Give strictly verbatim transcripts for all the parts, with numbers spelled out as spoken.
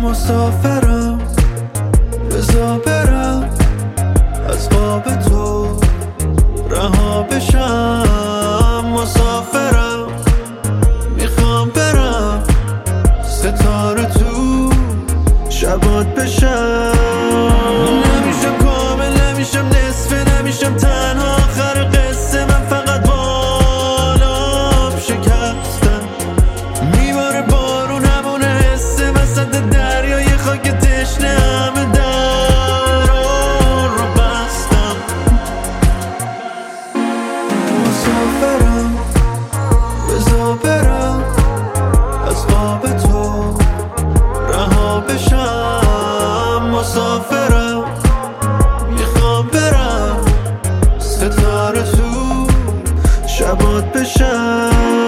مسافرم، بذار برم از خواب تو، رها بشم. مسافرم، میخوام برم ستاره تو شبات بشم. نمیشم کامل، نمیشم نصفه، نمیشم تنها. آخر قصه من فقط بالام شکستم. میباره بارون همونه حسه وسط دریای خاک تشنه. همه درا رو بستم. مسافرم، بذار برم از خواب تو، رها بشم. مسافرم، میخوام برم ستاره تو شبات بشم.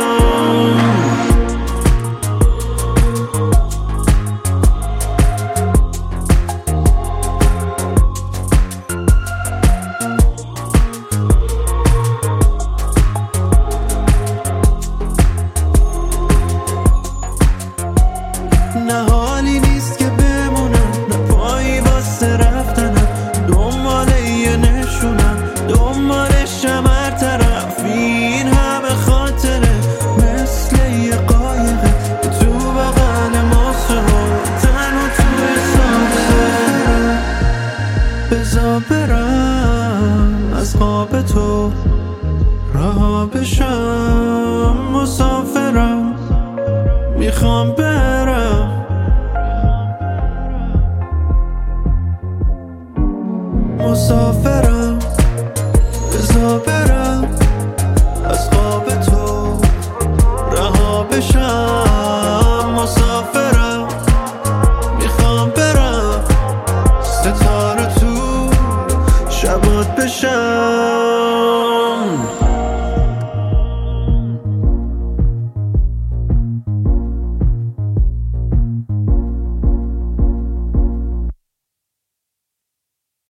نه حالی نیست که بمونم، نه پایی واسه رفتنم. دنبال یه نشونم، دنبالشم هر طرف. این همه خاطره مثل یه قایقه تو بغل ماسه ها، تنها توی سابقه. بذار برم از خواب تو، رها بشم. مسافرم، میخوام برم مسافر